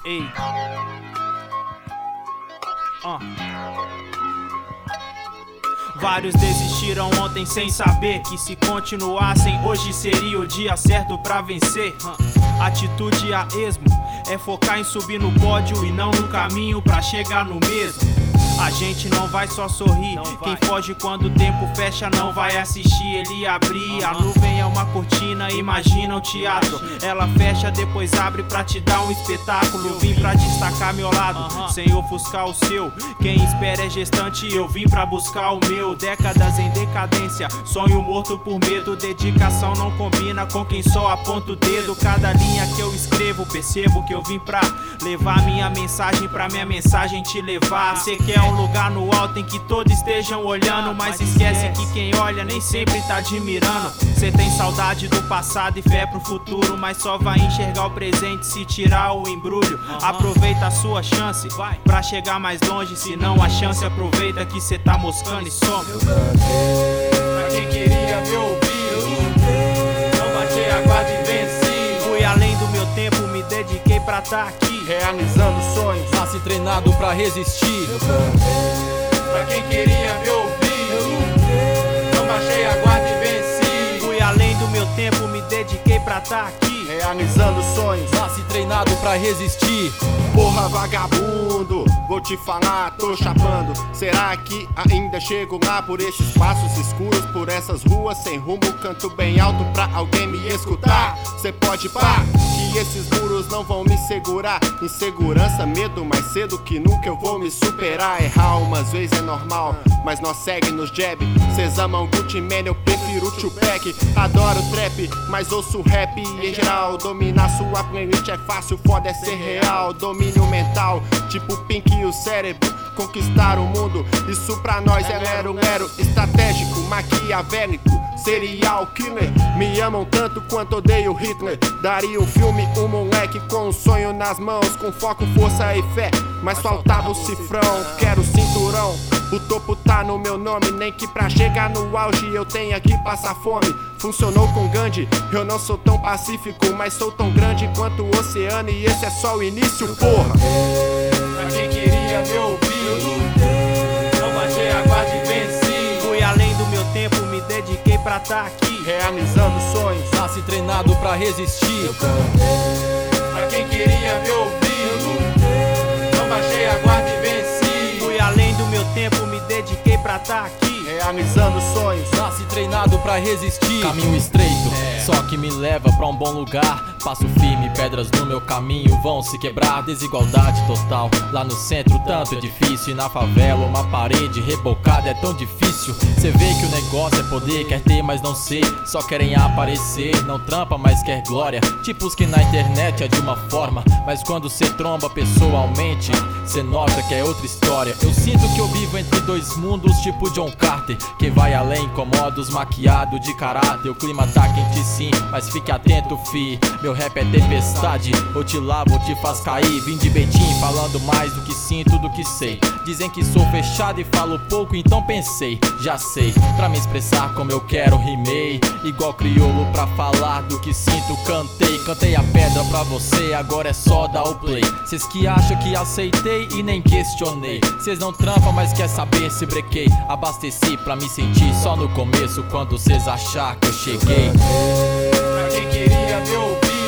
Ei. Vários desistiram ontem sem saber que se continuassem hoje seria o dia certo pra vencer. Atitude a esmo é focar em subir no pódio e não no caminho pra chegar no mesmo. A gente não vai só sorrir, quem foge quando o tempo fecha não vai assistir ele abrir. A nuvem é uma cortina, imagina um teatro. Ela fecha, depois abre pra te dar um espetáculo. Vim pra destacar meu lado, sem ofuscar o seu. Quem espera é gestante, eu vim pra buscar o meu. Décadas em decadência, sonho morto por medo. Dedicação não combina com quem só aponta o dedo. Cada linha que eu escrevo, percebo que eu vim pra levar minha mensagem, pra minha mensagem te levar. Cê quer um lugar no alto em que todos estejam olhando, mas esquece que quem olha nem sempre tá admirando. Cê tem saudade do passado e fé pro futuro, mas só vai enxergar o presente se tirar o embrulho. Aproveita a sua chance pra chegar mais longe, se não a chance aproveita que cê tá moscando e some. Pra quem queria me ouvir, não baixei a guarda e venci. Fui além do meu tempo, me dediquei pra tá aqui, realizando sonhos, nasci treinado pra resistir. Pra quem queria me ouvir, não baixei a guarda e venci. Fui além do meu tempo, me dediquei pra tá aqui, realizando sonhos, nasci treinado pra resistir. Porra vagabundo, vou te falar, tô chapando. Será que ainda chego lá por esses passos escuros, por essas ruas sem rumo? Canto bem alto pra alguém me escutar. Cê pode pá, que esses muros não vão me segurar. Insegurança, medo, mais cedo que nunca eu vou me superar. Errar umas vezes é normal, mas nós segue nos jab. Cês amam Gucci Mane, eu prefiro Tupac. Adoro trap, mas ouço rap em geral. Dominar sua playlist é fácil, foda é ser real. Domínio mental, tipo Pink e o cérebro. Conquistar o mundo, isso pra nós é lero. Estratégico, maquiavélico, serial killer. Me amam tanto quanto odeio Hitler. Daria um filme, um moleque com um sonho nas mãos, com foco, força e fé, mas faltava o cifrão. Quero cinturão, o topo tá no meu nome. Nem que pra chegar no auge eu tenha que passar fome. Funcionou com Gandhi, eu não sou tão pacífico, mas sou tão grande quanto o oceano, e esse é só o início, porra. Pra quem queria me ouvir, não baixei a guarda e venci. Fui além do meu tempo, me dediquei pra tá aqui, realizando sonhos, nasci treinado pra resistir. Pra quem queria me ouvir, não baixei a guarda e venci. Fui além do meu tempo, me dediquei pra tá aqui, realizando sonhos, nasci treinado pra resistir. Caminho estreito, só que me leva pra um bom lugar. Passo firme, pedras no meu caminho vão se quebrar. Desigualdade total, lá no centro tanto é difícil. E na favela uma parede rebocada é tão difícil. Cê vê que o negócio é poder, quer ter mas não ser. Só querem aparecer, não trampa mas quer glória. Tipos que na internet é de uma forma, mas quando cê tromba pessoalmente, cê nota que é outra história. Eu sinto que eu vivo entre dois mundos, tipo John Carter. Quem vai além incomoda os maquiado de caráter. O clima tá quente sim, mas fique atento fi. Meu rap é tempestade, ou te lavo ou te faz cair. Vim de Betim falando mais do que sinto, do que sei. Dizem que sou fechado e falo pouco, então pensei, já sei. Pra me expressar como eu quero, rimei. Igual crioulo pra falar do que sinto, cantei. Cantei a pedra pra você, agora é só dar o play. Cês que acham que aceitei e nem questionei. Cês não trampam, mas quer saber se brequei. Abasteci pra me sentir só no começo, quando cês achar que eu cheguei. Pra quem queria me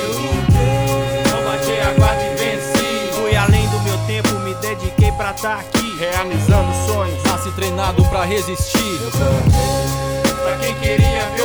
ouvir, não baixei a guarda e venci. Fui além do meu tempo, me dediquei pra tá aqui, realizando sonhos, nasci treinado pra resistir. Pra quem queria me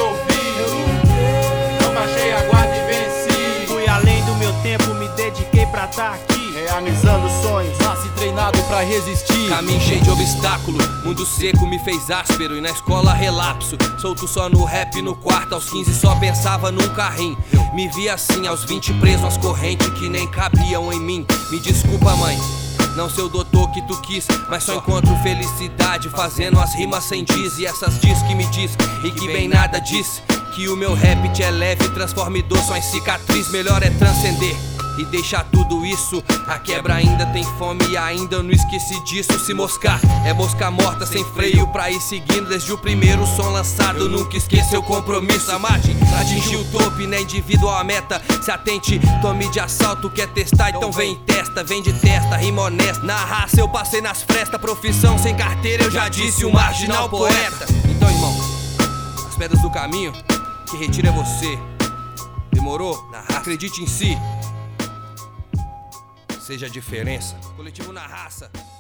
ouvir, não baixei a guarda e venci. Fui além do meu tempo, me dediquei pra tá aqui, realizando sonhos, nasci treinado pra resistir. Caminho cheio de obstáculo, mundo seco me fez áspero. E na escola relapso, solto só no rap no quarto. Aos 15 só pensava num carrinho. Me vi assim, aos 20 preso às correntes que nem cabiam em mim. Me desculpa mãe, não ser o doutor que tu quis, mas só encontro felicidade fazendo as rimas sem diz. E essas diz que me diz, e que bem nada diz, que o meu rap te é leve, transforma dor só em cicatriz. Melhor é transcender e deixar tudo isso. A quebra ainda tem fome e ainda não esqueci disso. Se moscar é mosca morta sem freio pra ir seguindo desde o primeiro som lançado. Nunca esqueceu o compromisso. A margem atingiu o topo e não é individual a meta. Se atente, tome de assalto, quer testar, então vem e testa. Vem de testa, rima honesta. Na raça eu passei nas frestas, profissão sem carteira eu já disse, o marginal poeta. Então irmão, as pedras do caminho, que retira é você. Demorou? Acredite em si. Seja a diferença. Coletivo na raça.